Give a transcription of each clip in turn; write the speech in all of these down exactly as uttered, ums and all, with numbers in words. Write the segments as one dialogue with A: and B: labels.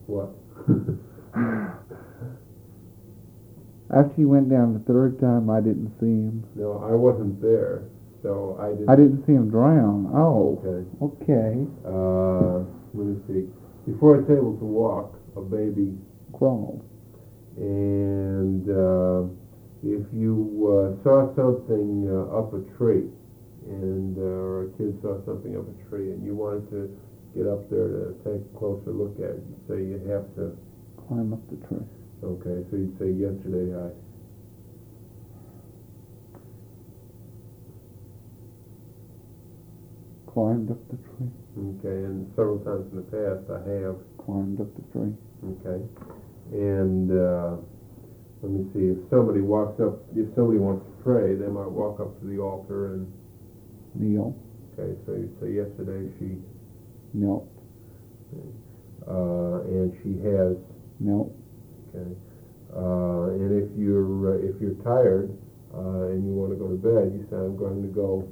A: What?
B: After he went down the third time, I didn't see him.
A: No, I wasn't there, so I didn't.
B: I didn't see him drown. Oh.
A: Okay.
B: Okay.
A: Uh, let me see. Before it's able to walk, a baby
B: crawled.
A: And uh, if you uh, saw something uh, up a tree, and uh, or a kid saw something up a tree, and you wanted to get up there to take a closer look at it, you'd say you have to
B: climb up the tree.
A: Okay, so you'd say yesterday I
B: climbed up the tree.
A: Okay, and several times in the past I have
B: climbed up the tree.
A: Okay, and uh, let me see, if somebody walks up, if somebody wants to pray, they might walk up to the altar and
B: kneel.
A: Okay, so you'd say yesterday she
B: knelt.
A: Uh, and she has
B: knelt.
A: Okay, uh, and if you're uh, if you're tired uh, and you want to go to bed, you say I'm going to go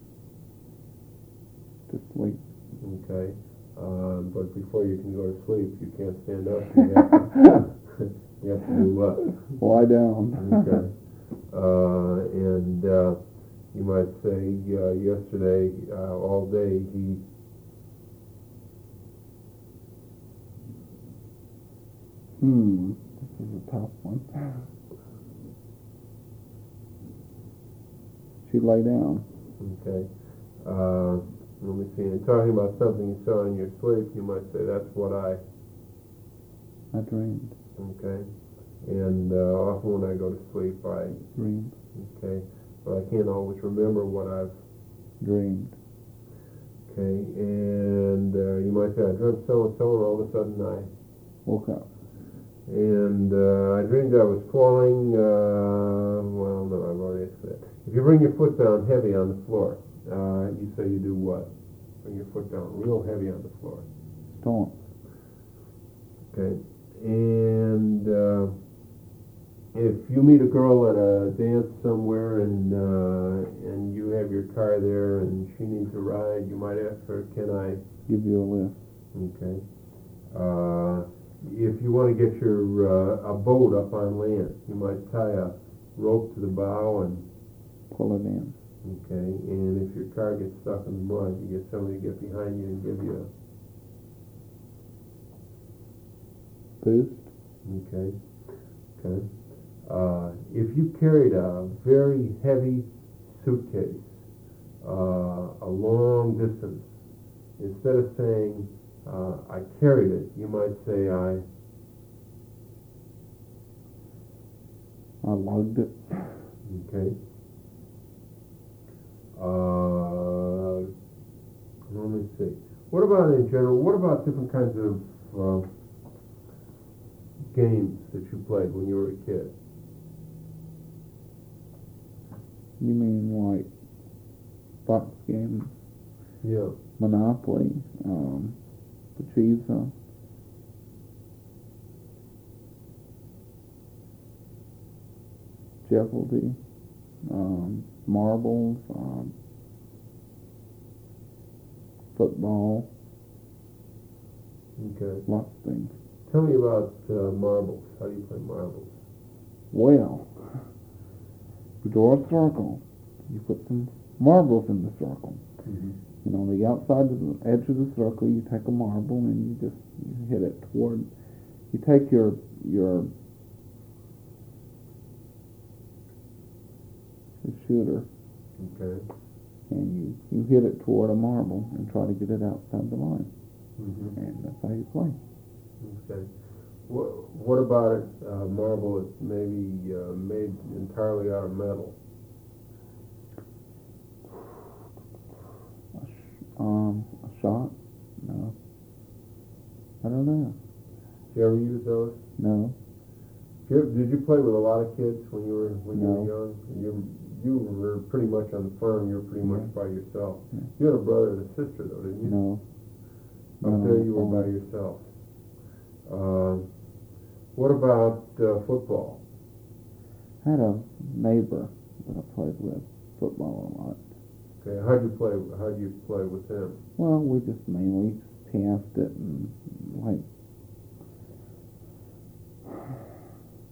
B: to sleep.
A: Okay, uh, but before you can go to sleep, you can't stand up. You have to, you have to do what?
B: Lie down.
A: Okay, uh, and uh, you might say uh, yesterday uh, all day he.
B: Hmm, this is a tough one. She lay down.
A: Okay. Uh, let me see. And talking about something you saw in your sleep, you might say, that's what I...
B: I dreamed.
A: Okay. And uh, often when I go to sleep, I...
B: Dreamed.
A: Okay. But I can't always remember what I've...
B: Dreamed.
A: Okay. And uh, you might say, I dreamt so-and-so, and all of a sudden I...
B: Woke up.
A: And uh, I dreamed I was falling, uh, well, no, I've already said that. If you bring your foot down heavy on the floor, uh, you say you do what? Bring your foot down real heavy on the floor.
B: Stomp.
A: Okay. And uh, if you meet a girl at a dance somewhere and uh, and you have your car there and she needs a ride, you might ask her, can I...
B: Give you a lift.
A: Okay. Uh, If you want to get your uh, a boat up on land, you might tie a rope to the bow and
B: pull it in.
A: Okay, and if your car gets stuck in the mud, you get somebody to get behind you and give you a
B: boost.
A: Okay, okay. Uh, if you carried a very heavy suitcase uh, a long distance, instead of saying Uh, I carried it, you might say I...
B: I lugged it.
A: Okay. Uh, let me see. What about in general, what about different kinds of uh, games that you played when you were a kid?
B: You mean like box games?
A: Yeah.
B: Monopoly, um... Pachisa, Jeopardy, um, marbles, um, football.
A: Okay.
B: Lots of things.
A: Tell me about uh, marbles. How do you play marbles?
B: Well, you draw a circle. You put some marbles in the circle.
A: Mm-hmm.
B: And on the outside of the edge of the circle, you take a marble and you just you hit it toward. You take your your, your shooter.
A: Okay.
B: And you, you hit it toward a marble and try to get it outside the line.
A: Mm-hmm.
B: And that's how you play.
A: Okay. What What about it? Uh, marble that's maybe uh, made entirely out of metal.
B: Um, a shot? No. I don't know.
A: Did you ever use those?
B: No.
A: Did you, did you play with a lot of kids when you were when
B: no.
A: you were young? You you were pretty much on the farm. You were pretty
B: yeah.
A: much by yourself.
B: Yeah.
A: You had a brother and a sister, though, didn't you?
B: No.
A: Up
B: no,
A: there, you were
B: um,
A: by yourself. Uh, what about uh, football?
B: I had a neighbor that I played with football a lot.
A: Okay, how'd you play? How'd you play with them?
B: Well, we just mainly passed it and like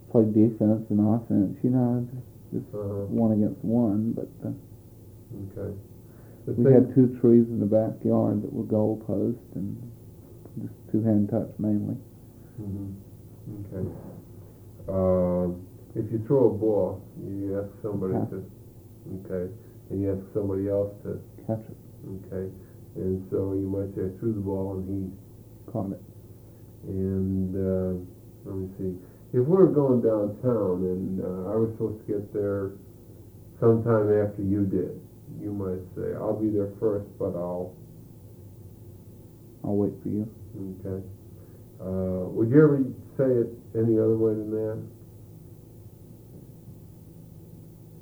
B: play defense and offense, you know, just, just
A: Uh-huh.
B: one against one. But uh,
A: Okay. The
B: we
A: thing-
B: had two trees in the backyard that were goalposts and just two-hand touch mainly.
A: Mhm. Okay. Um, if you throw a ball, you ask somebody
B: Pass.
A: to, okay, and you ask somebody else to,
B: Catch it,
A: okay, and so you might say, I threw the ball and he,
B: caught it.
A: and uh, let me see. If we were going downtown and uh, I was supposed to get there sometime after you did, you might say, I'll be there first, but I'll,
B: I'll wait for you.
A: okay. Uh, would you ever say it any other way than that?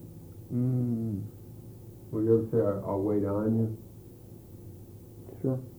B: Mm,
A: Would you ever say, "I- I'll wait on you"?
B: sure.